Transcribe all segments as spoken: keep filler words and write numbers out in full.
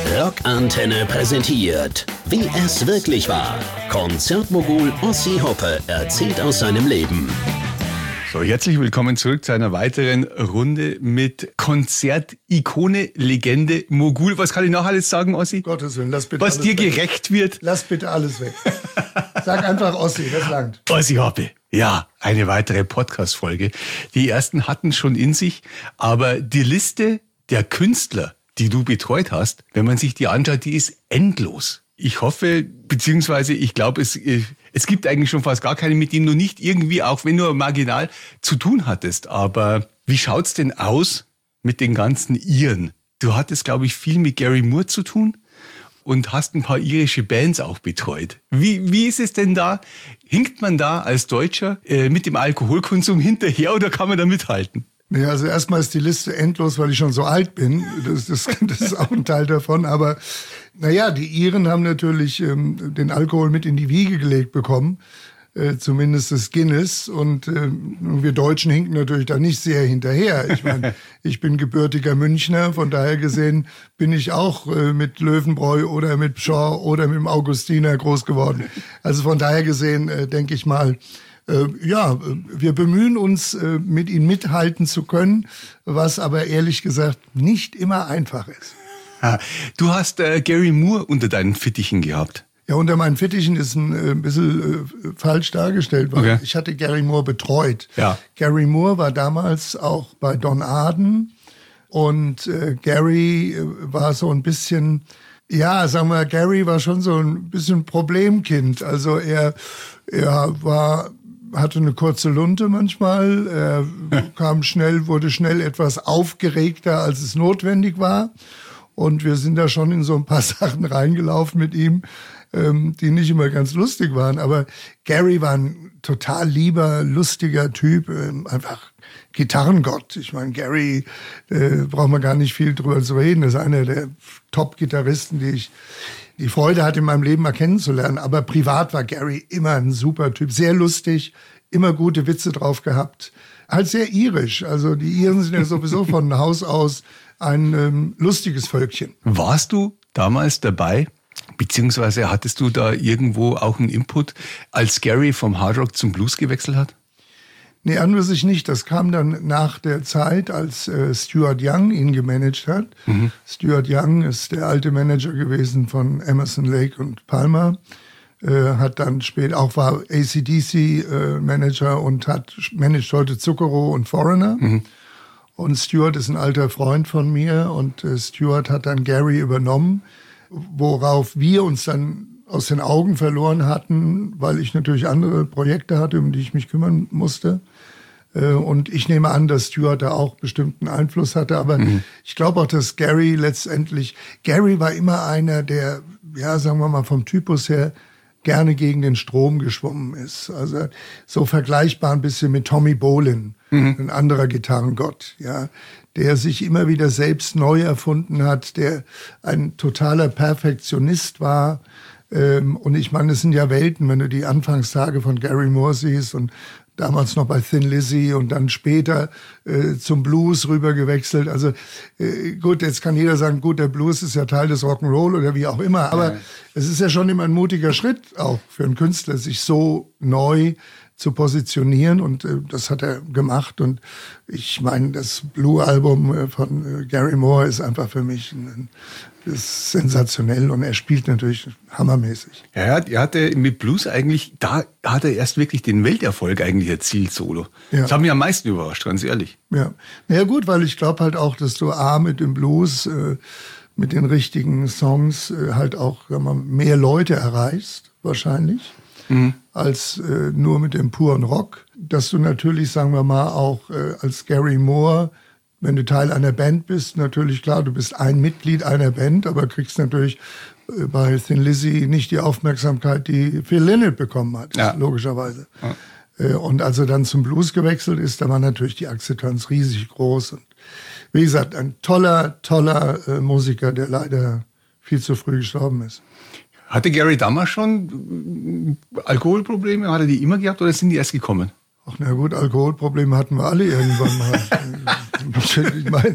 Rockantenne präsentiert, wie es wirklich war. Konzertmogul Ossi Hoppe erzählt aus seinem Leben. So, herzlich willkommen zurück zu einer weiteren Runde mit Konzertikone, Legende, Mogul. Was kann ich noch alles sagen, Ossi? Gottes Willen, lass bitte Was alles dir weg. gerecht wird. Lass bitte alles weg. Sag einfach Ossi, das langt. Ossi Hoppe. Ja, eine weitere Podcast-Folge. Die ersten hatten schon in sich, aber die Liste der Künstler, die du betreut hast, wenn man sich die anschaut, die ist endlos. Ich hoffe, beziehungsweise ich glaube, es, es gibt eigentlich schon fast gar keine, mit denen du nicht irgendwie, auch wenn nur marginal, zu tun hattest. Aber wie schaut's denn aus mit den ganzen Iren? Du hattest, glaube ich, viel mit Gary Moore zu tun und hast ein paar irische Bands auch betreut. Wie, wie ist es denn da? Hinkt man da als Deutscher äh, mit dem Alkoholkonsum hinterher oder kann man da mithalten? Nee, also erstmal ist die Liste endlos, weil ich schon so alt bin. Das, das, das ist auch ein Teil davon. Aber naja, die Iren haben natürlich ähm, den Alkohol mit in die Wiege gelegt bekommen. Äh, zumindest das Guinness. Und äh, wir Deutschen hinken natürlich da nicht sehr hinterher. Ich meine, ich bin gebürtiger Münchner. Von daher gesehen bin ich auch äh, mit Löwenbräu oder mit Pschorr oder mit dem Augustiner groß geworden. Also von daher gesehen äh, denke ich mal, ja, wir bemühen uns, mit ihnen mithalten zu können, was aber ehrlich gesagt nicht immer einfach ist. Du hast äh, Gary Moore unter deinen Fittichen gehabt. Ja, unter meinen Fittichen ist ein äh, bisschen äh, falsch dargestellt, weil okay. Ich hatte Gary Moore betreut. Ja. Gary Moore war damals auch bei Don Arden und äh, Gary äh, war so ein bisschen, ja, sagen wir, Gary war schon so ein bisschen Problemkind. Also er, er war... hatte eine kurze Lunte manchmal, er kam schnell, wurde schnell etwas aufgeregter, als es notwendig war. Und wir sind da schon in so ein paar Sachen reingelaufen mit ihm, ähm, die nicht immer ganz lustig waren. Aber Gary war ein total lieber, lustiger Typ, ähm, einfach Gitarrengott. Ich meine, Gary, äh, braucht man gar nicht viel drüber zu reden. Das ist einer der Top-Gitarristen, die ich die Freude hatte, in meinem Leben mal kennenzulernen. Aber privat war Gary immer ein super Typ. Sehr lustig, immer gute Witze drauf gehabt. Halt sehr irisch. Also die Iren sind ja sowieso von Haus aus ein ähm, lustiges Völkchen. Warst du damals dabei, beziehungsweise hattest du da irgendwo auch einen Input, als Gary vom Hardrock zum Blues gewechselt hat? Nee, an und für sich nicht. Das kam dann nach der Zeit, als äh, Stuart Young ihn gemanagt hat. Mhm. Stuart Young ist der alte Manager gewesen von Emerson, Lake und Palmer. Äh, hat dann später auch war A C D C äh, Manager und hat managt heute Zucchero und Foreigner. Mhm. Und Stuart ist ein alter Freund von mir und äh, Stuart hat dann Gary übernommen, worauf wir uns dann aus den Augen verloren hatten, weil ich natürlich andere Projekte hatte, um die ich mich kümmern musste. Und ich nehme an, dass Stuart da auch bestimmten Einfluss hatte. Aber mhm. ich glaube auch, dass Gary letztendlich, Gary war immer einer, der, ja, sagen wir mal vom Typus her, gerne gegen den Strom geschwommen ist. Also so vergleichbar ein bisschen mit Tommy Bolin, mhm. ein anderer Gitarrengott, ja, der sich immer wieder selbst neu erfunden hat, der ein totaler Perfektionist war. Und ich meine, es sind ja Welten, wenn du die Anfangstage von Gary Moore siehst und damals noch bei Thin Lizzy und dann später äh, zum Blues rüber gewechselt. Also äh, gut, jetzt kann jeder sagen, gut, der Blues ist ja Teil des Rock'n'Roll oder wie auch immer. Aber ja. Es ist ja schon immer ein mutiger Schritt auch für einen Künstler, sich so neu zu positionieren. Und äh, das hat er gemacht. Und ich meine, das Blue-Album äh, von äh, Gary Moore ist einfach für mich ein, ist sensationell und er spielt natürlich hammermäßig. Ja, er hatte mit Blues eigentlich, da hat er erst wirklich den Welterfolg eigentlich erzielt, solo. Ja. Das hat mich am meisten überrascht, ganz ehrlich. Ja, naja gut, weil ich glaube halt auch, dass du A, mit dem Blues, äh, mit den richtigen Songs äh, halt auch sagen wir, mehr Leute erreichst, wahrscheinlich, mhm. als äh, nur mit dem puren Rock. Dass du natürlich, sagen wir mal, auch äh, als Gary Moore, wenn du Teil einer Band bist, natürlich klar, du bist ein Mitglied einer Band, aber kriegst natürlich äh, bei Thin Lizzy nicht die Aufmerksamkeit, die Phil Lynott bekommen hat, ja. logischerweise. Ja. Äh, und als er dann zum Blues gewechselt ist, da war natürlich die Akzeptanz riesig groß. Und wie gesagt, ein toller, toller äh, Musiker, der leider viel zu früh gestorben ist. Hatte Gary damals schon Alkoholprobleme? Hat er die immer gehabt oder sind die erst gekommen? Ach na gut, Alkoholprobleme hatten wir alle irgendwann mal. Ich meine,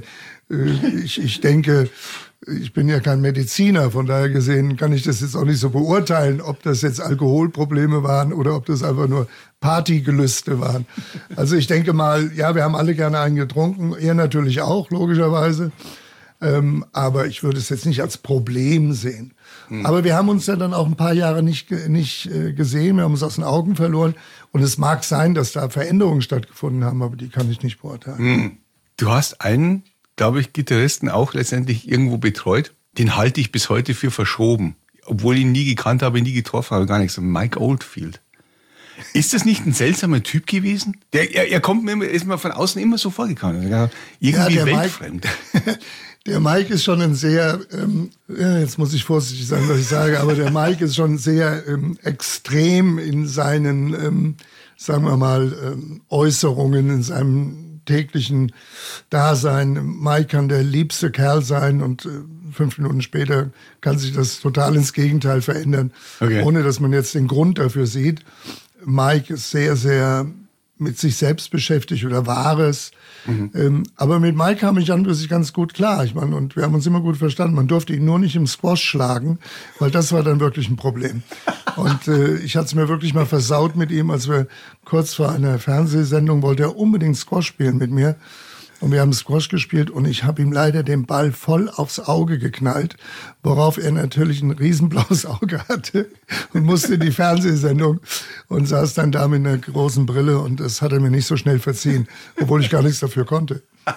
ich, ich denke, ich bin ja kein Mediziner, von daher gesehen kann ich das jetzt auch nicht so beurteilen, ob das jetzt Alkoholprobleme waren oder ob das einfach nur Partygelüste waren. Also ich denke mal, ja, wir haben alle gerne einen getrunken, er natürlich auch, logischerweise. Ähm, aber ich würde es jetzt nicht als Problem sehen. Hm. Aber wir haben uns ja dann auch ein paar Jahre nicht, nicht äh, gesehen, wir haben uns aus den Augen verloren. Und es mag sein, dass da Veränderungen stattgefunden haben, aber die kann ich nicht beurteilen. Hm. Du hast einen, glaube ich, Gitarristen auch letztendlich irgendwo betreut. Den halte ich bis heute für verschoben. Obwohl ich ihn nie gekannt habe, nie getroffen habe, gar nichts. Mike Oldfield. Ist das nicht ein seltsamer Typ gewesen? Der, er, er kommt mir immer, ist mir von außen immer so vorgekommen. Irgendwie ja, weltfremd. Mike, der Mike ist schon ein sehr, ähm, ja, jetzt muss ich vorsichtig sein, was ich sage, aber der Mike ist schon sehr ähm, extrem in seinen, ähm, sagen wir mal, ähm, Äußerungen, in seinem täglichen Dasein. Mike kann der liebste Kerl sein und äh, fünf Minuten später kann sich das total ins Gegenteil verändern, okay. ohne dass man jetzt den Grund dafür sieht. Mike ist sehr, sehr mit sich selbst beschäftigt oder war es. Mhm. Ähm, aber mit Mike kam ich an sich ganz gut klar. Ich meine, und wir haben uns immer gut verstanden. Man durfte ihn nur nicht im Squash schlagen, weil das war dann wirklich ein Problem. Und äh, ich hatte es mir wirklich mal versaut mit ihm, als wir kurz vor einer Fernsehsendung wollte er unbedingt Squash spielen mit mir. Und wir haben Squash gespielt und ich habe ihm leider den Ball voll aufs Auge geknallt, worauf er natürlich ein riesenblaues Auge hatte und musste in die Fernsehsendung und saß dann da mit einer großen Brille und das hat er mir nicht so schnell verziehen, obwohl ich gar nichts dafür konnte.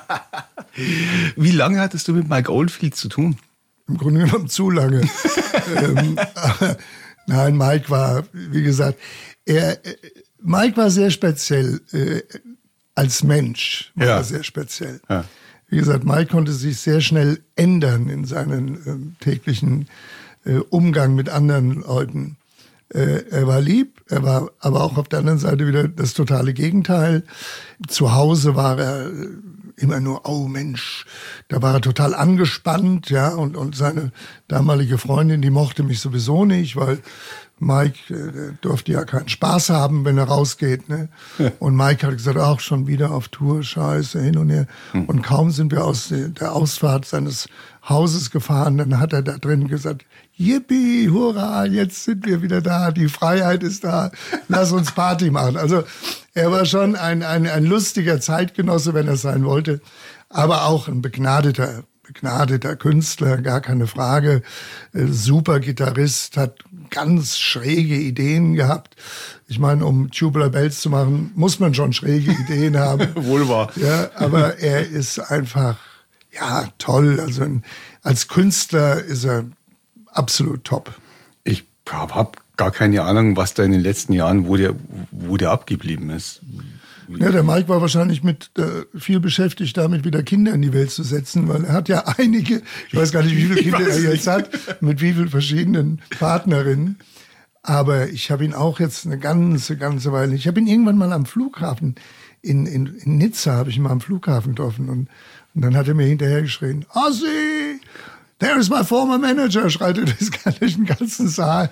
Wie lange hattest du mit Mike Oldfield zu tun? Im Grunde genommen zu lange. ähm, nein, Mike war, wie gesagt, er, Mike war sehr speziell. Äh, Als Mensch war ja. er sehr speziell. Ja. Wie gesagt, Mike konnte sich sehr schnell ändern in seinen äh, täglichen äh, Umgang mit anderen Leuten. Äh, er war lieb, er war aber auch auf der anderen Seite wieder das totale Gegenteil. Zu Hause war er äh, immer nur, oh Mensch, da war er total angespannt, ja, und, und seine damalige Freundin, die mochte mich sowieso nicht, weil Mike äh, durfte ja keinen Spaß haben, wenn er rausgeht, ne? Ja. Und Mike hat gesagt, auch schon wieder auf Tour, scheiße, hin und her. Hm. Und kaum sind wir aus der Ausfahrt seines Hauses gefahren, dann hat er da drin gesagt, yippie, hurra, jetzt sind wir wieder da, die Freiheit ist da, lass uns Party machen. Also er war schon ein, ein, ein lustiger Zeitgenosse, wenn er sein wollte, aber auch ein begnadeter begnadeter Künstler, gar keine Frage, äh, super Gitarrist, hat ganz schräge Ideen gehabt. Ich meine, um Tubular Bells zu machen, muss man schon schräge Ideen haben. Wohl wahr. Ja, aber er ist einfach, ja, toll. Also als Künstler ist er absolut top. Ich habe hab gar keine Ahnung, was da in den letzten Jahren, wo der, wo der abgeblieben ist. Ja, der Mike war wahrscheinlich mit äh, viel beschäftigt, damit wieder Kinder in die Welt zu setzen, weil er hat ja einige, ich weiß gar nicht, wie viele Kinder er jetzt hat, mit wie vielen verschiedenen Partnerinnen. Aber ich habe ihn auch jetzt eine ganze, ganze Weile, ich habe ihn irgendwann mal am Flughafen, in, in, in Nizza habe ich ihn mal am Flughafen getroffen und, und dann hat er mir hinterher geschrien, Ossi, there is my former manager, schreit er durch den ganzen Saal.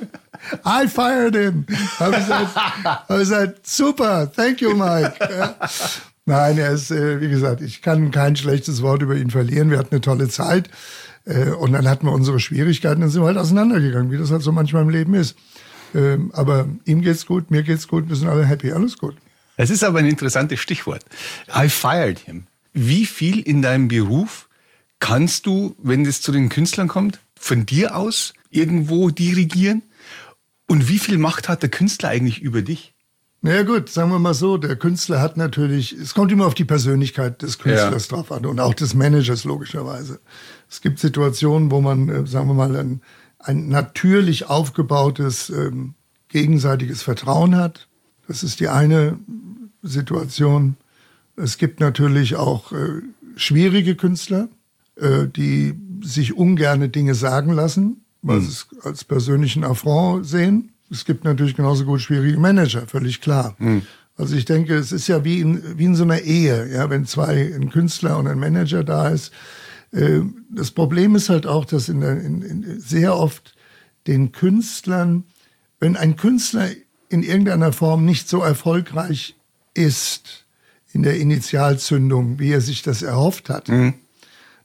I fired him. Habe ich gesagt, hab ich gesagt, super, thank you, Mike. Ja. Nein, er ist, äh, wie gesagt, ich kann kein schlechtes Wort über ihn verlieren. Wir hatten eine tolle Zeit äh, und dann hatten wir unsere Schwierigkeiten, dann sind wir halt auseinandergegangen, wie das halt so manchmal im Leben ist. Ähm, aber ihm geht's gut, mir geht's gut, wir sind alle happy, alles gut. Es ist aber ein interessantes Stichwort. I fired him. Wie viel in deinem Beruf kannst du, wenn es zu den Künstlern kommt, von dir aus irgendwo dirigieren? Und wie viel Macht hat der Künstler eigentlich über dich? Na ja gut, sagen wir mal so, der Künstler hat natürlich, es kommt immer auf die Persönlichkeit des Künstlers ja. drauf an und auch des Managers logischerweise. Es gibt Situationen, wo man, sagen wir mal, ein, ein natürlich aufgebautes ähm, gegenseitiges Vertrauen hat. Das ist die eine Situation. Es gibt natürlich auch äh, schwierige Künstler, äh, die sich ungerne Dinge sagen lassen, weil sie es als persönlichen Affront sehen. Es gibt natürlich genauso gut schwierige Manager, völlig klar. Mhm. Also ich denke, es ist ja wie in, wie in so einer Ehe, ja, wenn zwei, ein Künstler und ein Manager da ist. Äh, das Problem ist halt auch, dass in der, in, in sehr oft den Künstlern, wenn ein Künstler in irgendeiner Form nicht so erfolgreich ist in der Initialzündung, wie er sich das erhofft hat, mhm.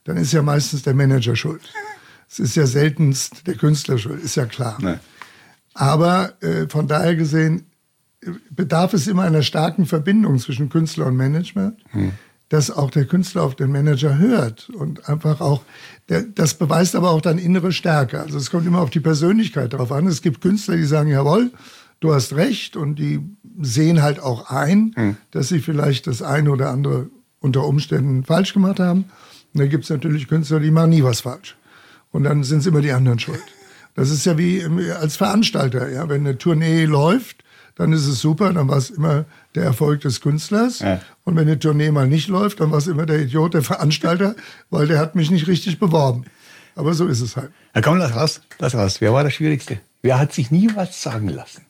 dann ist ja meistens der Manager schuld. Es ist ja seltenst der Künstler schuld, ist ja klar. Nein. Aber äh, von daher gesehen bedarf es immer einer starken Verbindung zwischen Künstler und Management, hm. dass auch der Künstler auf den Manager hört und einfach auch, der, das beweist aber auch dann innere Stärke. Also es kommt immer auf die Persönlichkeit drauf an. Es gibt Künstler, die sagen, jawohl, du hast recht, und die sehen halt auch ein, hm. dass sie vielleicht das eine oder andere unter Umständen falsch gemacht haben. Und dann gibt es natürlich Künstler, die machen nie was falsch. Und dann sind es immer die anderen schuld. Das ist ja wie als Veranstalter, ja, wenn eine Tournee läuft, dann ist es super, dann war es immer der Erfolg des Künstlers. Ja. Und wenn eine Tournee mal nicht läuft, dann war es immer der Idiot, der Veranstalter, weil der hat mich nicht richtig beworben. Aber so ist es halt. Ja, komm, lass raus, lass raus. Wer war der Schwierigste? Wer hat sich nie was sagen lassen?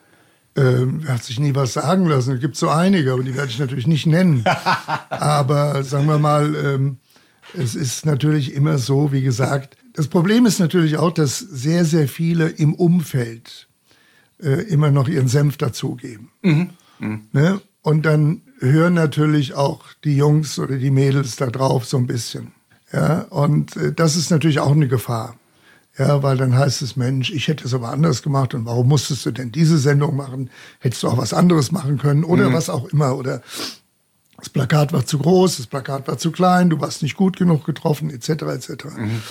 Ähm, wer hat sich nie was sagen lassen? Es gibt so einige, aber die werde ich natürlich nicht nennen. Aber sagen wir mal, ähm, es ist natürlich immer so, wie gesagt, das Problem ist natürlich auch, dass sehr, sehr viele im Umfeld äh, immer noch ihren Senf dazugeben. Mhm. Mhm. Ne? Und dann hören natürlich auch die Jungs oder die Mädels da drauf so ein bisschen. Ja? Und äh, das ist natürlich auch eine Gefahr. Ja, weil dann heißt es, Mensch, ich hätte es aber anders gemacht, und warum musstest du denn diese Sendung machen? Hättest du auch was anderes machen können oder mhm. was auch immer. Oder das Plakat war zu groß, das Plakat war zu klein, du warst nicht gut genug getroffen, et cetera et cetera. Mhm.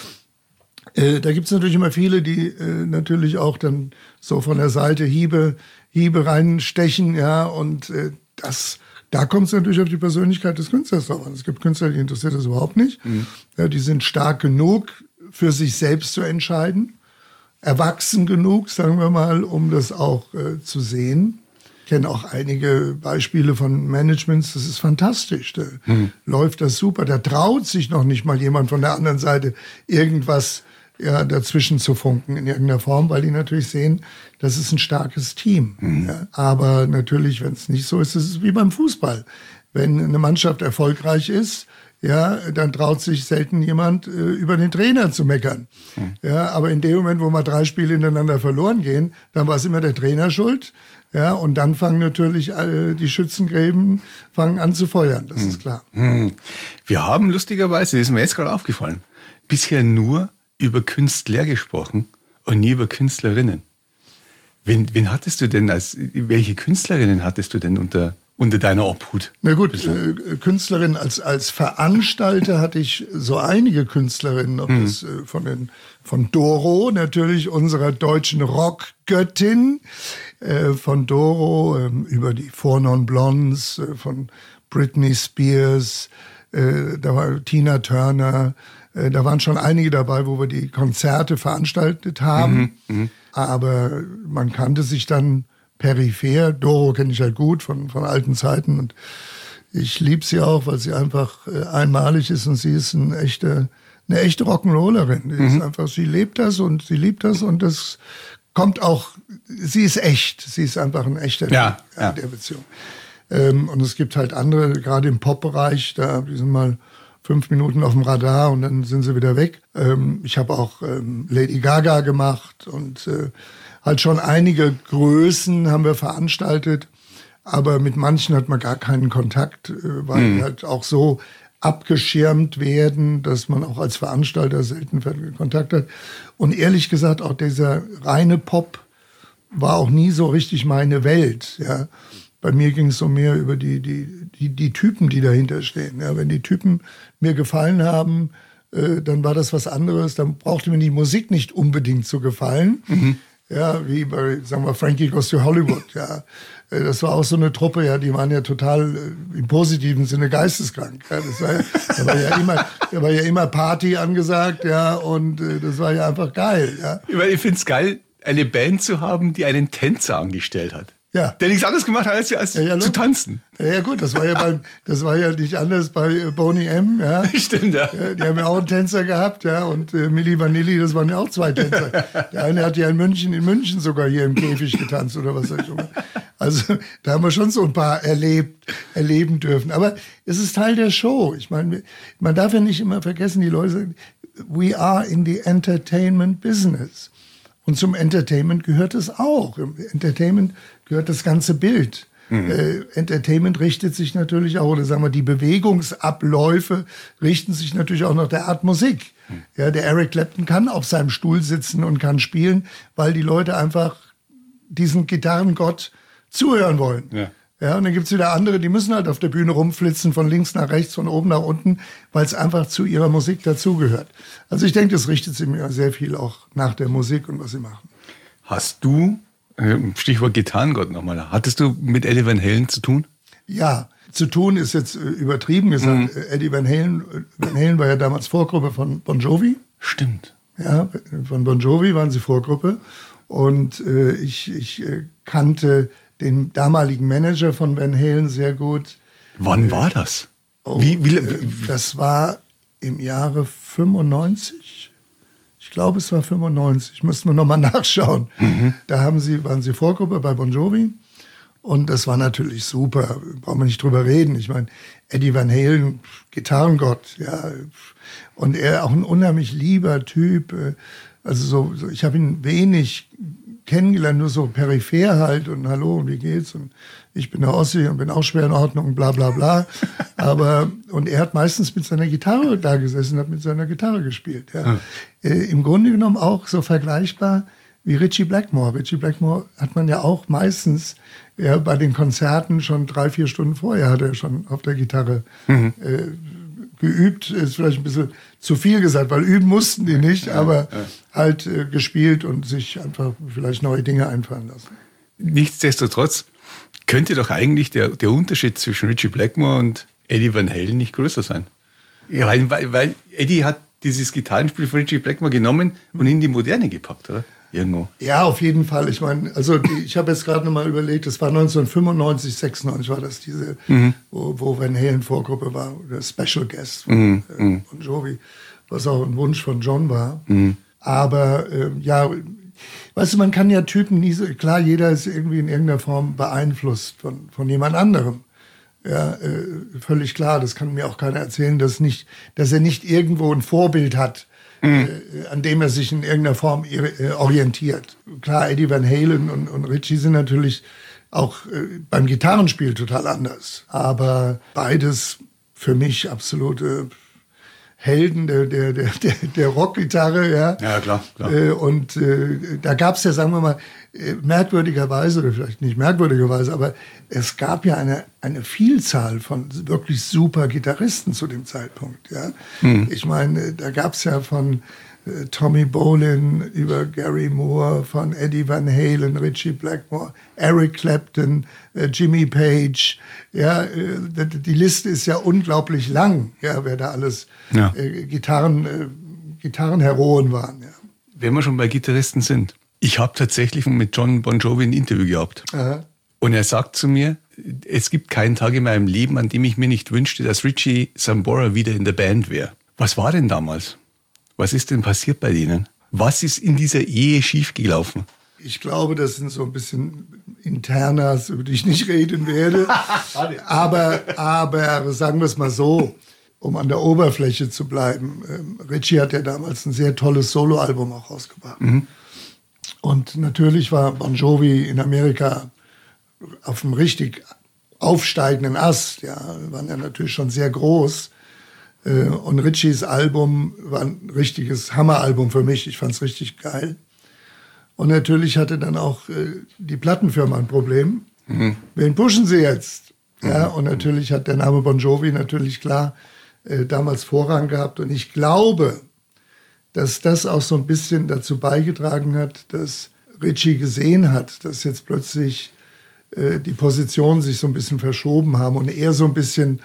Äh, da gibt es natürlich immer viele, die äh, natürlich auch dann so von der Seite Hiebe, Hiebe reinstechen, ja, und äh, das, da kommt es natürlich auf die Persönlichkeit des Künstlers drauf an. Es gibt Künstler, die interessiert das überhaupt nicht. Mhm. Ja, die sind stark genug, für sich selbst zu entscheiden, erwachsen genug, sagen wir mal, um das auch äh, zu sehen. Ich kenne auch einige Beispiele von Managements, das ist fantastisch. Da hm. läuft das super. Da traut sich noch nicht mal jemand von der anderen Seite irgendwas ja, dazwischen zu funken in irgendeiner Form, weil die natürlich sehen, das ist ein starkes Team. Hm. Ja, aber natürlich, wenn es nicht so ist, ist es wie beim Fußball. Wenn eine Mannschaft erfolgreich ist, ja, dann traut sich selten jemand, äh, über den Trainer zu meckern. Hm. Ja, aber in dem Moment, wo mal drei Spiele hintereinander verloren gehen, dann war es immer der Trainer schuld. Ja, und dann fangen natürlich äh, die Schützengräben fangen an zu feuern, das hm. ist klar. Hm. Wir haben lustigerweise, das ist mir jetzt gerade aufgefallen, bisher nur über Künstler gesprochen und nie über Künstlerinnen. Wen, wen hattest du denn als, welche Künstlerinnen hattest du denn unter unter deiner Obhut? Na gut, äh, Künstlerin als als Veranstalter hatte ich so einige Künstlerinnen, ob hm. das äh, von den von Doro, natürlich unserer deutschen Rockgöttin, äh, von Doro äh, über die Four Non Blondes, äh, von Britney Spears, äh, da war Tina Turner, äh, da waren schon einige dabei, wo wir die Konzerte veranstaltet haben, mhm, mh. aber man kannte sich dann peripher. Doro kenne ich halt gut von, von alten Zeiten, und ich liebe sie auch, weil sie einfach äh, einmalig ist, und sie ist eine echte, eine echte Rock'n'Rollerin. Die mhm. ist einfach, sie lebt das und sie liebt das, und das kommt auch, sie ist echt. Sie ist einfach ein echter ja, in ja. der Beziehung. Ähm, und es gibt halt andere, gerade im Pop-Bereich, da die sind mal fünf Minuten auf dem Radar und dann sind sie wieder weg. Ähm, ich habe auch ähm, Lady Gaga gemacht und äh, halt schon einige Größen haben wir veranstaltet, aber mit manchen hat man gar keinen Kontakt, äh, weil mhm. die halt auch so abgeschirmt werden, dass man auch als Veranstalter selten Kontakt hat. Und ehrlich gesagt, auch dieser reine Pop war auch nie so richtig meine Welt. Ja. Bei mir ging es so mehr über die, die, die, die Typen, die dahinter stehen. Ja, wenn die Typen mir gefallen haben, äh, dann war das was anderes. Dann brauchte mir die Musik nicht unbedingt zu gefallen. Mhm. Ja, wie bei, sagen wir, Frankie Goes to Hollywood, ja. Das war auch so eine Truppe, ja, die waren ja total äh, im positiven Sinne geisteskrank. Ja, das war ja, da war ja immer, da war ja immer Party angesagt, ja, und äh, das war ja einfach geil, ja. Ich finde es geil, eine Band zu haben, die einen Tänzer angestellt hat. Ja. Der nichts anderes gemacht hat, als, als ja, ja, zu tanzen. Ja, ja gut, das war ja beim, das war ja nicht anders bei Boney M. Ja. Stimmt, ja. ja. Die haben ja auch einen Tänzer gehabt, ja, und äh, Milli Vanilli, das waren ja auch zwei Tänzer. Der eine hat ja in München, in München sogar hier im Käfig getanzt oder was weiß ich. Also da haben wir schon so ein paar erlebt, erleben dürfen. Aber es ist Teil der Show. Ich meine, man darf ja nicht immer vergessen, die Leute sagen, we are in the entertainment business. Und zum Entertainment gehört es auch. Im Entertainment gehört das ganze Bild. Mhm. Äh, Entertainment richtet sich natürlich auch, oder sagen wir, die Bewegungsabläufe richten sich natürlich auch nach der Art Musik. Mhm. Ja, der Eric Clapton kann auf seinem Stuhl sitzen und kann spielen, weil die Leute einfach diesen Gitarrengott zuhören wollen. Ja. Ja, und dann gibt's wieder andere, die müssen halt auf der Bühne rumflitzen, von links nach rechts, von oben nach unten, weil es einfach zu ihrer Musik dazugehört. Also ich denke, das richtet sich mir sehr viel auch nach der Musik und was sie machen. Hast du, Stichwort Gitarrengott nochmal, hattest du mit Eddie Van Halen zu tun? Ja, zu tun ist jetzt übertrieben gesagt. Mhm. Eddie Van Halen, Van Halen war ja damals Vorgruppe von Bon Jovi. Stimmt. Ja, von Bon Jovi waren sie Vorgruppe. Und äh, ich, ich äh, kannte den damaligen Manager von Van Halen sehr gut. Wann war das? Oh, wie, wie, wie? Das war im Jahre fünfundneunzig. Ich glaube, es war fünfundneunzig. Müssen wir nochmal nachschauen. Mhm. Da haben sie, waren sie Vorgruppe bei Bon Jovi. Und das war natürlich super. Brauchen wir nicht drüber reden. Ich meine, Eddie Van Halen, Gitarrengott, ja. Und er auch ein unheimlich lieber Typ. Also so, so ich habe ihn wenig kennengelernt, nur so peripher halt und hallo und wie geht's und ich bin der Ossi und bin auch schwer in Ordnung und bla bla bla. Aber, und er hat meistens mit seiner Gitarre da gesessen, hat mit seiner Gitarre gespielt. Ja. Hm. Äh, Im Grunde genommen auch so vergleichbar wie Ritchie Blackmore. Ritchie Blackmore hat man ja auch meistens ja, bei den Konzerten schon drei, vier Stunden vorher hat er schon auf der Gitarre mhm. äh, geübt, ist vielleicht ein bisschen zu viel gesagt, weil üben mussten die nicht, ja, aber ja. halt äh, gespielt und sich einfach vielleicht neue Dinge einfallen lassen. Nichtsdestotrotz könnte doch eigentlich der, der Unterschied zwischen Ritchie Blackmore und Eddie Van Halen nicht größer sein. Ja, weil, weil Eddie hat dieses Gitarrenspiel von Ritchie Blackmore genommen und in die Moderne gepackt, oder? Irgendwo. Ja, auf jeden Fall. Ich meine, also die, ich habe jetzt gerade noch mal überlegt, das war neunzehnhundertfünfundneunzig, sechsundneunzig war das diese, mhm. wo, wo Van Halen Vorgruppe war, der Special Guest von, mhm. äh, von Jovi, was auch ein Wunsch von John war. Mhm. Aber äh, ja, weißt du, man kann ja Typen nie so, klar, jeder ist irgendwie in irgendeiner Form beeinflusst von, von jemand anderem. Ja, äh, völlig klar. Das kann mir auch keiner erzählen, dass nicht, dass er nicht irgendwo ein Vorbild hat, Mhm. Äh, an dem er sich in irgendeiner Form äh, orientiert. Klar, Eddie Van Halen und, und Ritchie sind natürlich auch äh, beim Gitarrenspiel total anders. Aber beides für mich absolute Helden der, der, der, der Rockgitarre. Ja, ja klar. klar. Äh, und äh, da gab es ja, sagen wir mal, äh, merkwürdigerweise, oder vielleicht nicht merkwürdigerweise, aber es gab ja eine, eine Vielzahl von wirklich super Gitarristen zu dem Zeitpunkt. Ja? Hm. Ich meine, da gab es ja von äh, Tommy Bolin über Gary Moore, von Eddie Van Halen, Ritchie Blackmore, Eric Clapton, äh, Jimmy Page. Ja, äh, die Liste ist ja unglaublich lang, ja, wer da alles ja. äh, Gitarren, äh, Gitarrenheroen waren. Ja. Wenn wir schon bei Gitarristen sind. Ich habe tatsächlich mit John Bon Jovi ein Interview gehabt. Aha. Und er sagt zu mir, es gibt keinen Tag in meinem Leben, an dem ich mir nicht wünschte, dass Richie Sambora wieder in der Band wäre. Was war denn damals? Was ist denn passiert bei denen? Was ist in dieser Ehe schiefgelaufen? Ich glaube, das sind so ein bisschen Internas, über die ich nicht reden werde. aber, aber sagen wir es mal so, um an der Oberfläche zu bleiben. Ähm, Richie hat ja damals ein sehr tolles Soloalbum auch rausgebracht. Mhm. Und natürlich war Bon Jovi in Amerika auf einem richtig aufsteigenden Ast. Ja, waren ja natürlich schon sehr groß. Und Richies Album war ein richtiges Hammeralbum für mich. Ich fand es richtig geil. Und natürlich hatte dann auch die Plattenfirma ein Problem. Mhm. Wen pushen sie jetzt? Ja, und natürlich hat der Name Bon Jovi natürlich klar damals Vorrang gehabt. Und ich glaube, dass das auch so ein bisschen dazu beigetragen hat, dass Ritchie gesehen hat, dass jetzt plötzlich äh, die Positionen sich so ein bisschen verschoben haben und er so ein bisschen,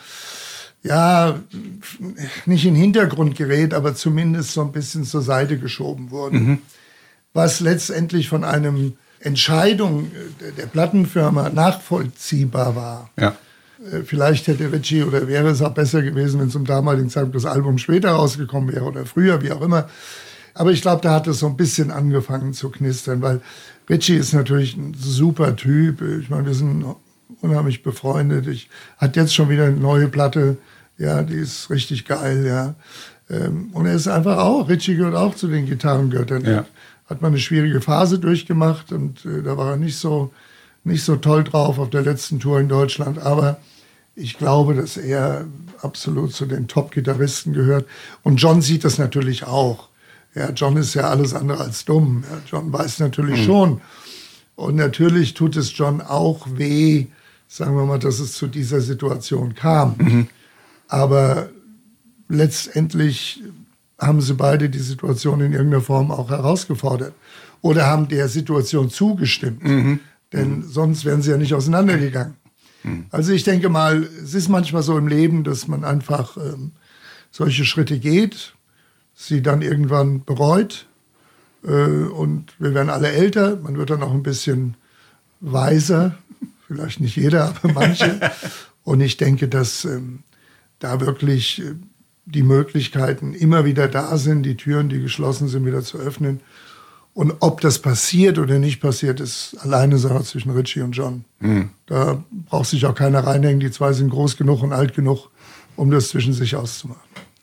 ja, nicht in den Hintergrund gerät, aber zumindest so ein bisschen zur Seite geschoben wurde. Mhm. Was letztendlich von einem Entscheidung der Plattenfirma nachvollziehbar war. Ja. Vielleicht hätte Ritchie oder wäre es auch besser gewesen, wenn zum damaligen Zeitpunkt das Album später rausgekommen wäre oder früher, wie auch immer. Aber ich glaube, da hat es so ein bisschen angefangen zu knistern, weil Ritchie ist natürlich ein super Typ. Ich meine, wir sind unheimlich befreundet. Ich hat jetzt schon wieder eine neue Platte. Ja, die ist richtig geil, ja. Und er ist einfach auch, Ritchie gehört auch zu den Gitarrengöttern. Ja. Hat man eine schwierige Phase durchgemacht und da war er nicht so nicht so toll drauf auf der letzten Tour in Deutschland, aber ich glaube, dass er absolut zu den Top-Gitarristen gehört. Und John sieht das natürlich auch. Ja, John ist ja alles andere als dumm. Ja, John weiß natürlich mhm. schon. Und natürlich tut es John auch weh, sagen wir mal, dass es zu dieser Situation kam. Mhm. Aber letztendlich haben sie beide die Situation in irgendeiner Form auch herausgefordert. Oder haben der Situation zugestimmt. Mhm. Denn sonst wären sie ja nicht auseinandergegangen. Also ich denke mal, es ist manchmal so im Leben, dass man einfach ähm, solche Schritte geht, sie dann irgendwann bereut äh, und wir werden alle älter, man wird dann auch ein bisschen weiser, vielleicht nicht jeder, aber manche. Und ich denke, dass ähm, da wirklich äh, die Möglichkeiten immer wieder da sind, die Türen, die geschlossen sind, wieder zu öffnen. Und ob das passiert oder nicht passiert, ist alleine Sache zwischen Richie und John. Mhm. Da braucht sich auch keiner reinhängen. Die zwei sind groß genug und alt genug, um das zwischen sich auszumachen.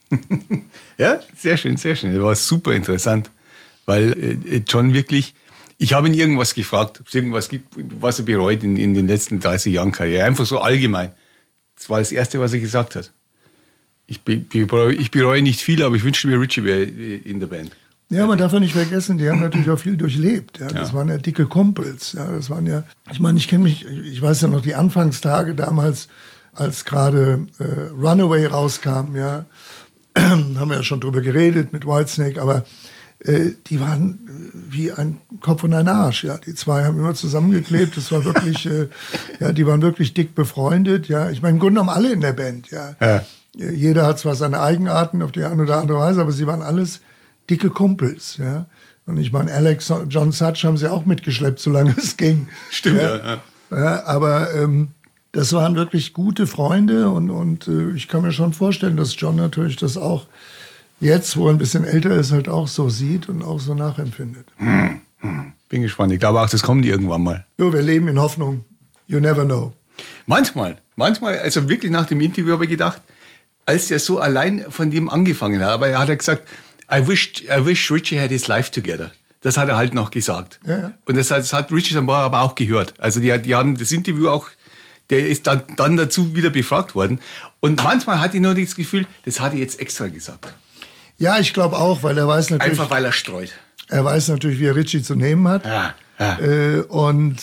Ja, sehr schön, sehr schön. Das war super interessant, weil äh, John wirklich, ich habe ihn irgendwas gefragt, ob es irgendwas gibt, was er bereut in, in den letzten dreißig Jahren Karriere. Einfach so allgemein. Das war das Erste, was er gesagt hat. Ich, be, bereue, ich bereue nicht viel, aber ich wünschte mir, Richie wäre in der Band. Ja, man darf ja nicht vergessen, die haben natürlich auch viel durchlebt. Ja. Das ja. waren ja dicke Kumpels. Ja. Das waren ja, ich meine, ich kenne mich, ich weiß ja noch die Anfangstage damals, als gerade äh, Runaway rauskam, ja, haben wir ja schon drüber geredet mit Whitesnake, aber äh, die waren wie ein Kopf und ein Arsch. Ja. Die zwei haben immer zusammengeklebt. Das war wirklich, äh, ja, die waren wirklich dick befreundet. Ja. Ich meine, im Grunde genommen alle in der Band. Ja. Ja. Jeder hat zwar seine Eigenarten auf die eine oder andere Weise, aber sie waren alles dicke Kumpels, ja. Und ich meine, Alex, John Such haben sie auch mitgeschleppt, solange es ging. Stimmt, ja. ja. ja aber ähm, das waren wirklich gute Freunde und, und äh, ich kann mir schon vorstellen, dass John natürlich das auch jetzt, wo er ein bisschen älter ist, halt auch so sieht und auch so nachempfindet. Hm, hm. Bin gespannt. Ich glaube auch, das kommt irgendwann mal. Jo, wir leben in Hoffnung. You never know. Manchmal, manchmal, also wirklich nach dem Interview habe ich gedacht, als der so allein von dem angefangen hat, aber er hat ja gesagt, I wish, I wish Richie had his life together. Das hat er halt noch gesagt. Ja, ja. Und das hat, das hat Richie dann aber auch gehört. Also die, die haben das Interview auch, der ist dann, dann dazu wieder befragt worden. Und manchmal hatte ich nur das Gefühl, das hat er jetzt extra gesagt. Ja, ich glaube auch, weil er weiß natürlich... Einfach weil er streut. Er weiß natürlich, wie er Richie zu nehmen hat. Ja, ja. Äh, und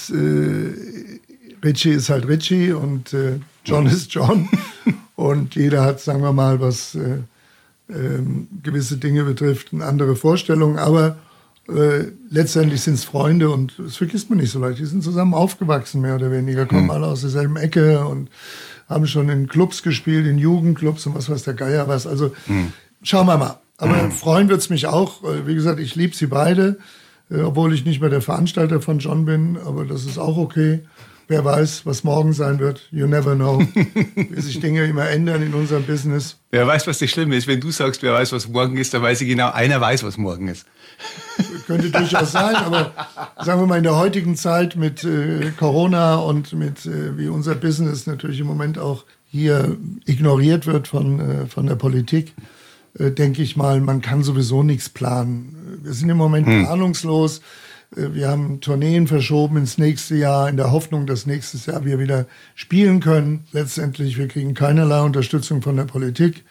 äh, Richie ist halt Richie und äh, John ist John. Und jeder hat, sagen wir mal, was... Äh, Ähm, gewisse Dinge betrifft, eine andere Vorstellung, aber äh, letztendlich sind es Freunde und das vergisst man nicht so leicht. Die sind zusammen aufgewachsen, mehr oder weniger, kommen mhm. alle aus derselben Ecke und haben schon in Clubs gespielt, in Jugendclubs und was weiß der Geier was. Also mhm. schauen wir mal. Aber mhm. freuen wird's mich auch. Wie gesagt, ich liebe sie beide, äh, obwohl ich nicht mehr der Veranstalter von John bin, aber das ist auch okay. Wer weiß, was morgen sein wird. You never know. Wie sich Dinge immer ändern in unserem Business. Wer weiß, was das Schlimme ist. Wenn du sagst, wer weiß, was morgen ist, dann weiß ich genau, einer weiß, was morgen ist. Könnte durchaus sein, aber sagen wir mal, in der heutigen Zeit mit äh, Corona und mit, äh, wie unser Business natürlich im Moment auch hier ignoriert wird von, äh, von der Politik, äh, denke ich mal, man kann sowieso nichts planen. Wir sind im Moment hm. planungslos. Wir haben Tourneen verschoben ins nächste Jahr in der Hoffnung, dass nächstes Jahr wir wieder spielen können. Letztendlich, wir kriegen keinerlei Unterstützung von der Politik.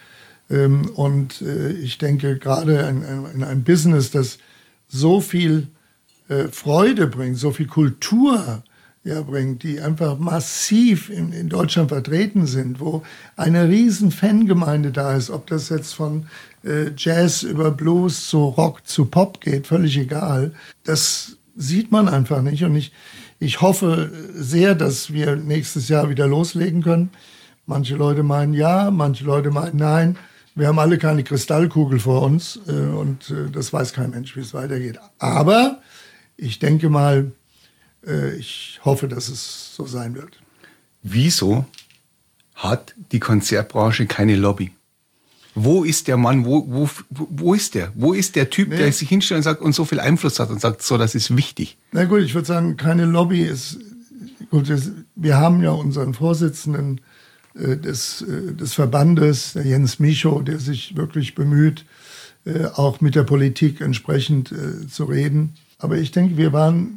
Und ich denke, gerade in einem Business, das so viel Freude bringt, so viel Kultur ja, bringt, die einfach massiv in, in Deutschland vertreten sind, wo eine riesen Fangemeinde da ist, ob das jetzt von äh, Jazz über Blues zu Rock zu Pop geht, völlig egal. Das sieht man einfach nicht und ich, ich hoffe sehr, dass wir nächstes Jahr wieder loslegen können. Manche Leute meinen ja, manche Leute meinen nein. Wir haben alle keine Kristallkugel vor uns äh, und äh, das weiß kein Mensch, wie es weitergeht. Aber ich denke mal, ich hoffe, dass es so sein wird. Wieso hat die Konzertbranche keine Lobby? Wo ist der Mann, wo, wo, wo ist der? Wo ist der Typ, nee. der sich hinstellt und sagt und so viel Einfluss hat und sagt, so, das ist wichtig? Na gut, ich würde sagen, keine Lobby ist, gut, das, wir haben ja unseren Vorsitzenden äh, des, äh, des Verbandes, der Jens Michow, der sich wirklich bemüht, äh, auch mit der Politik entsprechend äh, zu reden. Aber ich denke, wir waren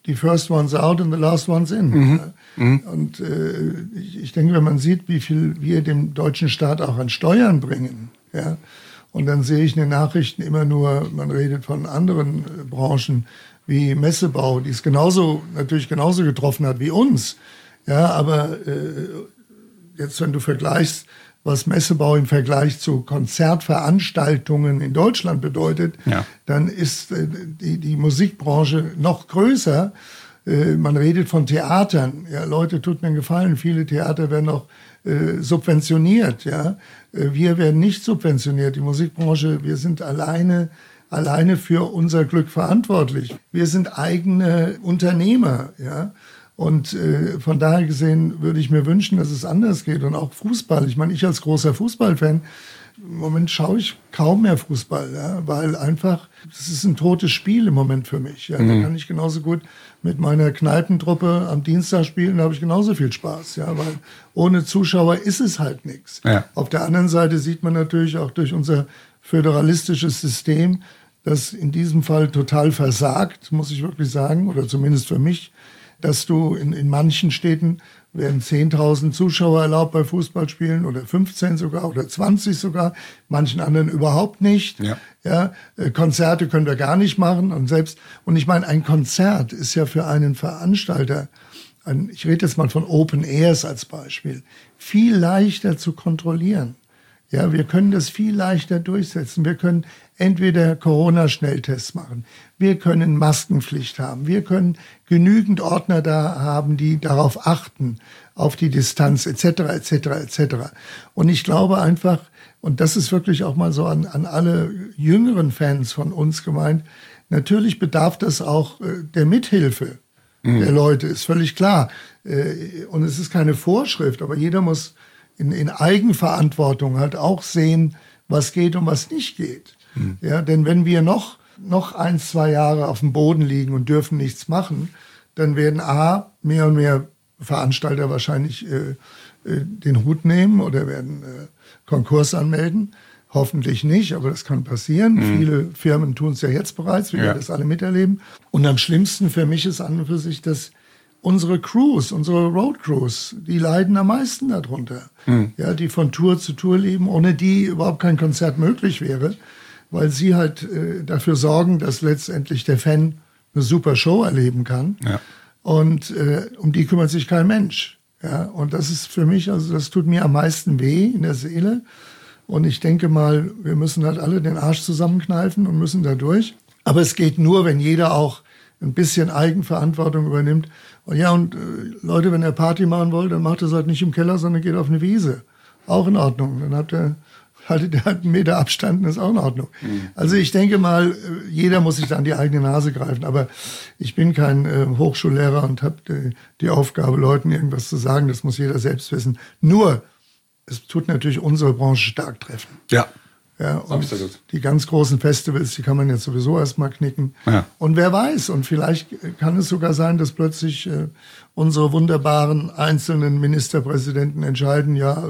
die first one's out and the last one's in. Mhm. Ja. Mhm. Und äh, ich, ich denke, wenn man sieht, wie viel wir dem deutschen Staat auch an Steuern bringen, ja, und dann sehe ich in den Nachrichten immer nur, man redet von anderen äh, Branchen wie Messebau, die es genauso, natürlich genauso getroffen hat wie uns. Ja, aber äh, jetzt, wenn du vergleichst, was Messebau im Vergleich zu Konzertveranstaltungen in Deutschland bedeutet, ja. dann ist äh, die, die Musikbranche noch größer. Äh, man redet von Theatern. Ja, Leute, tut mir einen Gefallen, viele Theater werden noch äh, subventioniert. Ja, äh, wir werden nicht subventioniert. Die Musikbranche, wir sind alleine, alleine für unser Glück verantwortlich. Wir sind eigene Unternehmer. Ja. Und äh, von daher gesehen würde ich mir wünschen, dass es anders geht. Und auch Fußball. Ich meine, ich als großer Fußballfan, im Moment schaue ich kaum mehr Fußball, ja, weil einfach, das ist ein totes Spiel im Moment für mich. Ja. Mhm. Da kann ich genauso gut mit meiner Kneipentruppe am Dienstag spielen, da habe ich genauso viel Spaß. Ja, weil ohne Zuschauer ist es halt nichts. Ja. Auf der anderen Seite sieht man natürlich auch durch unser föderalistisches System, das in diesem Fall total versagt, muss ich wirklich sagen, oder zumindest für mich, dass du in, in manchen Städten werden zehntausend Zuschauer erlaubt bei Fußballspielen oder fünfzehn sogar oder zwanzig sogar, manchen anderen überhaupt nicht. Ja. Ja, Konzerte können wir gar nicht machen und selbst, und ich meine, ein Konzert ist ja für einen Veranstalter, ein, ich rede jetzt mal von Open Airs als Beispiel, viel leichter zu kontrollieren. Ja, wir können das viel leichter durchsetzen. Wir können entweder Corona-Schnelltests machen, wir können Maskenpflicht haben, wir können genügend Ordner da haben, die darauf achten, auf die Distanz et cetera et cetera et cetera. Und ich glaube einfach, und das ist wirklich auch mal so an, an alle jüngeren Fans von uns gemeint, natürlich bedarf das auch äh, der Mithilfe mhm. der Leute, ist völlig klar. Äh, und es ist keine Vorschrift, aber jeder muss in, in Eigenverantwortung halt auch sehen, was geht und was nicht geht. Mhm. Ja, denn wenn wir noch, noch ein, zwei Jahre auf dem Boden liegen und dürfen nichts machen, dann werden A, mehr und mehr Veranstalter wahrscheinlich äh, äh, den Hut nehmen oder werden äh, Konkurs anmelden. Hoffentlich nicht, aber das kann passieren. Mhm. Viele Firmen tun es ja jetzt bereits, wir ja. werden das alle miterleben. Und am schlimmsten für mich ist an und für sich, dass unsere Crews, unsere Road Crews, die leiden am meisten darunter. Mhm. Ja, die von Tour zu Tour leben, ohne die überhaupt kein Konzert möglich wäre, weil sie halt äh, dafür sorgen, dass letztendlich der Fan eine super Show erleben kann. Ja. Und äh, um die kümmert sich kein Mensch. Ja, und das ist für mich, also das tut mir am meisten weh in der Seele. Und ich denke mal, wir müssen halt alle den Arsch zusammenkneifen und müssen da durch. Aber es geht nur, wenn jeder auch ein bisschen Eigenverantwortung übernimmt. Und ja, und äh, Leute, wenn ihr Party machen wollt, dann macht das halt nicht im Keller, sondern geht auf eine Wiese. Auch in Ordnung. Dann habt ihr, haltet ihr halt einen Meter Abstand, das ist auch in Ordnung. Mhm. Also ich denke mal, jeder muss sich da an die eigene Nase greifen. Aber ich bin kein äh, Hochschullehrer und habe die, die Aufgabe, Leuten irgendwas zu sagen. Das muss jeder selbst wissen. Nur, es tut natürlich unsere Branche stark treffen. Ja. Ja, und die ganz großen Festivals, die kann man jetzt sowieso erstmal knicken. Ja. Und wer weiß, und vielleicht kann es sogar sein, dass plötzlich äh, unsere wunderbaren einzelnen Ministerpräsidenten entscheiden, ja,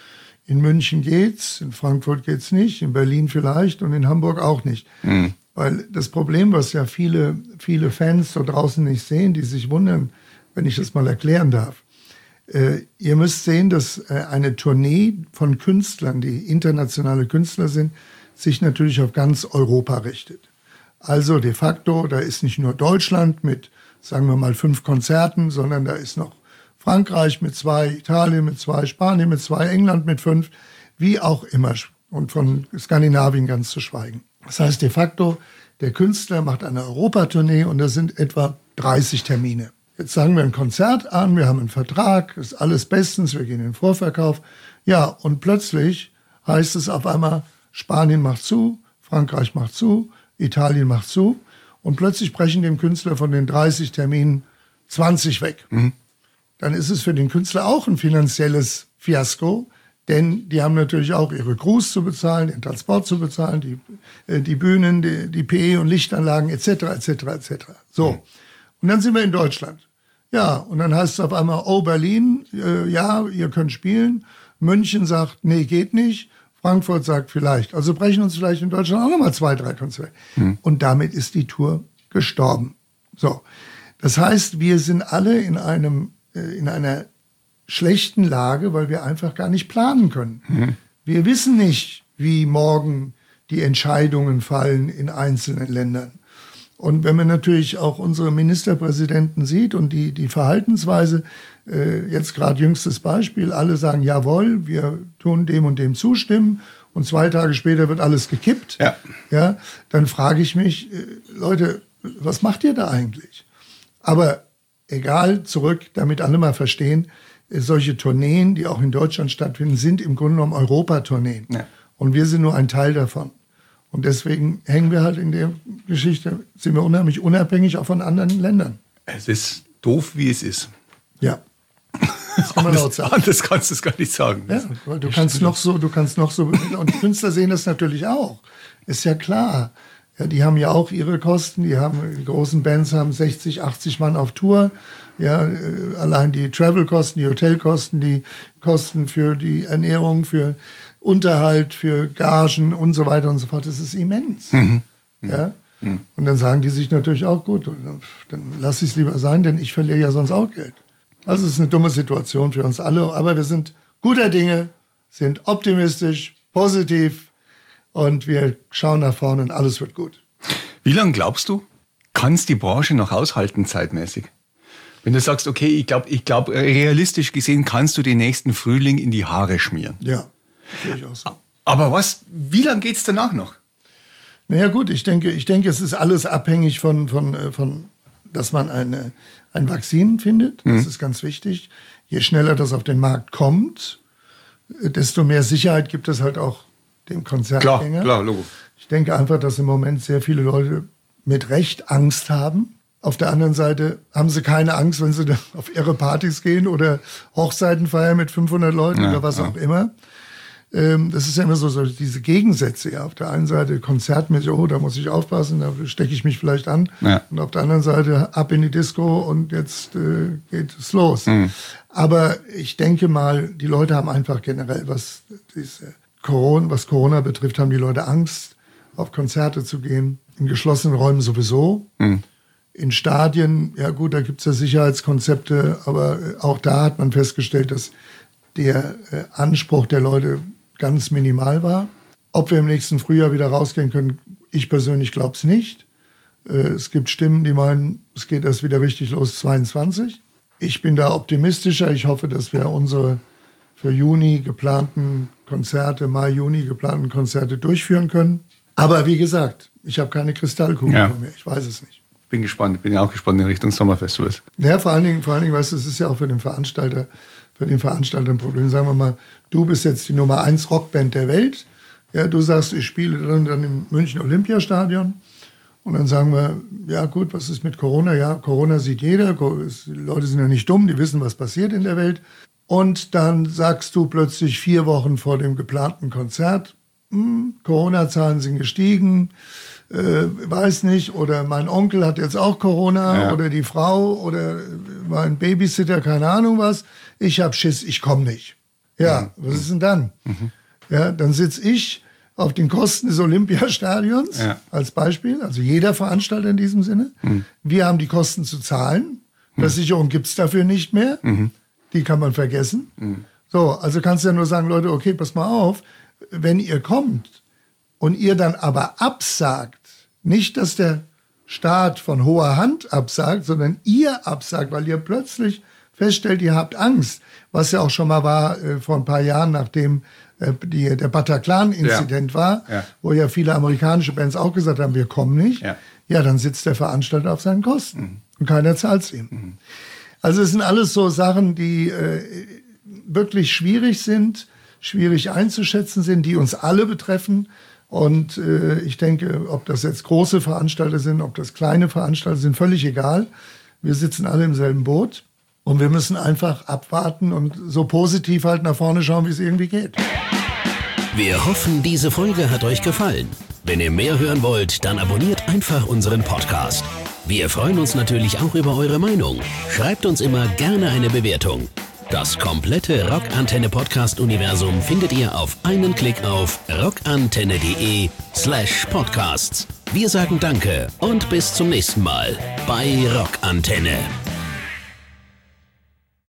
in München geht's, in Frankfurt geht's nicht, in Berlin vielleicht und in Hamburg auch nicht. Mhm. Weil das Problem, was ja viele, viele Fans da draußen nicht sehen, die sich wundern, wenn ich das mal erklären darf. Äh, ihr müsst sehen, dass äh, eine Tournee von Künstlern, die internationale Künstler sind, sich natürlich auf ganz Europa richtet. Also de facto, da ist nicht nur Deutschland mit, sagen wir mal, fünf Konzerten, sondern da ist noch Frankreich mit zwei, Italien mit zwei, Spanien mit zwei, England mit fünf, wie auch immer. Und von Skandinavien ganz zu schweigen. Das heißt de facto, der Künstler macht eine Europatournee und das sind etwa dreißig Termine. Jetzt sagen wir ein Konzert an, wir haben einen Vertrag, ist alles bestens, wir gehen in den Vorverkauf. Ja, und plötzlich heißt es auf einmal, Spanien macht zu, Frankreich macht zu, Italien macht zu. Und plötzlich brechen dem Künstler von den dreißig Terminen zwanzig weg. Mhm. Dann ist es für den Künstler auch ein finanzielles Fiasko, denn die haben natürlich auch ihre Crews zu bezahlen, den Transport zu bezahlen, die, die Bühnen, die, die P E- und Lichtanlagen et cetera et cetera et cetera. So. Mhm. Und dann sind wir in Deutschland. Ja, und dann heißt es auf einmal, oh, Berlin, äh, ja, ihr könnt spielen. München sagt, nee, geht nicht. Frankfurt sagt vielleicht. Also brechen uns vielleicht in Deutschland auch nochmal zwei, drei Konzerte. Hm. Und damit ist die Tour gestorben. So, Das heißt, wir sind alle in einem, in einer schlechten Lage, weil wir einfach gar nicht planen können. Mhm. Wir wissen nicht, wie morgen die Entscheidungen fallen in einzelnen Ländern. Und wenn man natürlich auch unsere Ministerpräsidenten sieht und die, die Verhaltensweise, äh, jetzt gerade jüngstes Beispiel, alle sagen, jawohl, wir tun dem und dem zustimmen und zwei Tage später wird alles gekippt, ja. Ja, dann frage ich mich, äh, Leute, was macht ihr da eigentlich? Aber egal, zurück, damit alle mal verstehen, äh, solche Tourneen, die auch in Deutschland stattfinden, sind im Grunde genommen Europatourneen. Ja. Und wir sind nur ein Teil davon. Und deswegen hängen wir halt in der Geschichte, sind wir unheimlich unabhängig auch von anderen Ländern. Es ist doof, wie es ist. Ja. Das kann man laut sagen. Anders kannst du es gar nicht sagen. Ja, weil du kannst noch so, du kannst noch so, und die Künstler sehen das natürlich auch. Ist ja klar. Ja, die haben ja auch ihre Kosten. Die haben, die großen Bands haben sechzig, achtzig Mann auf Tour. Ja, äh, allein die Travelkosten, die Hotelkosten, die Kosten für die Ernährung, für Unterhalt, für Gagen und so weiter und so fort. Das ist immens. Mhm. Ja? Mhm. Und dann sagen die sich natürlich auch, gut, dann lass ich es lieber sein, denn ich verliere ja sonst auch Geld. Also es ist eine dumme Situation für uns alle, aber wir sind guter Dinge, sind optimistisch, positiv und wir schauen nach vorne und alles wird gut. Wie lange glaubst du, kann es die Branche noch aushalten zeitmäßig? Wenn du sagst, okay, ich glaube, ich glaub, realistisch gesehen kannst du den nächsten Frühling in die Haare schmieren. Ja. So. Aber was, wie lange geht's danach noch? Naja gut, ich denke, ich denke, es ist alles abhängig von, von, von dass man eine, ein Vakzin findet. Das mhm. ist ganz wichtig. Je schneller das auf den Markt kommt, desto mehr Sicherheit gibt es halt auch dem Konzertgänger. Klar, klar, Logo. Ich denke einfach, dass im Moment sehr viele Leute mit Recht Angst haben. Auf der anderen Seite haben sie keine Angst, wenn sie auf ihre Partys gehen oder Hochzeiten feiern mit fünfhundert Leuten ja, oder was ja. auch immer. Das ist ja immer so, so diese Gegensätze. Ja. Auf der einen Seite konzertmäßig, oh, da muss ich aufpassen, da stecke ich mich vielleicht an. Ja. Und auf der anderen Seite ab in die Disco und jetzt äh, geht es los. Mhm. Aber ich denke mal, die Leute haben einfach generell, was diese Corona, was Corona betrifft, haben die Leute Angst, auf Konzerte zu gehen. In geschlossenen Räumen sowieso. Mhm. In Stadien, ja gut, da gibt es ja Sicherheitskonzepte, aber auch da hat man festgestellt, dass der äh, Anspruch der Leute ganz minimal war. Ob wir im nächsten Frühjahr wieder rausgehen können, ich persönlich glaube es nicht. Äh, es gibt Stimmen, die meinen, es geht erst wieder richtig los zweiundzwanzig. Ich bin da optimistischer. Ich hoffe, dass wir unsere für Juni geplanten Konzerte, Mai, Juni geplanten Konzerte durchführen können. Aber wie gesagt, ich habe keine Kristallkugel ja. mehr. Ich weiß es nicht. Bin gespannt. Bin ja auch gespannt in Richtung Sommerfestivals. Ja, vor allen Dingen, vor allen Dingen, weißt du, es ist ja auch für den Veranstalter für den Veranstalter ein Problem. Sagen wir mal, du bist jetzt die Nummer eins Rockband der Welt. Ja, du sagst, ich spiele dann, dann im München Olympiastadion. Und dann sagen wir, ja gut, was ist mit Corona? Ja, Corona sieht jeder. Die Leute sind ja nicht dumm, die wissen, was passiert in der Welt. Und dann sagst du plötzlich vier Wochen vor dem geplanten Konzert, hm, Corona-Zahlen sind gestiegen, äh, weiß nicht, oder mein Onkel hat jetzt auch Corona, ja. oder die Frau, oder mein Babysitter, keine Ahnung was. Ich hab Schiss, ich komme nicht. Ja, mhm. was ist denn dann? Mhm. Ja, dann sitze ich auf den Kosten des Olympiastadions, ja. als Beispiel, also jeder Veranstalter in diesem Sinne. Mhm. Wir haben die Kosten zu zahlen. Versicherung gibt's dafür nicht mehr. Mhm. Die kann man vergessen. Mhm. So, also kannst du ja nur sagen, Leute, okay, pass mal auf, wenn ihr kommt und ihr dann aber absagt, nicht, dass der Staat von hoher Hand absagt, sondern ihr absagt, weil ihr plötzlich feststellt, ihr habt Angst, was ja auch schon mal war äh, vor ein paar Jahren, nachdem äh, die, der Bataclan-Inzident ja. war, ja. wo ja viele amerikanische Bands auch gesagt haben, wir kommen nicht. Ja, ja dann sitzt der Veranstalter auf seinen Kosten mhm. und keiner zahlt es ihm. Mhm. Also es sind alles so Sachen, die äh, wirklich schwierig sind, schwierig einzuschätzen sind, die uns alle betreffen. Und äh, ich denke, ob das jetzt große Veranstalter sind, ob das kleine Veranstalter sind, völlig egal. Wir sitzen alle im selben Boot und wir müssen einfach abwarten und so positiv halt nach vorne schauen, wie es irgendwie geht. Wir hoffen, diese Folge hat euch gefallen. Wenn ihr mehr hören wollt, dann abonniert einfach unseren Podcast. Wir freuen uns natürlich auch über eure Meinung. Schreibt uns immer gerne eine Bewertung. Das komplette Rockantenne-Podcast-Universum findet ihr auf einen Klick auf rockantenne.de slash podcasts. Wir sagen Danke und bis zum nächsten Mal bei Rockantenne.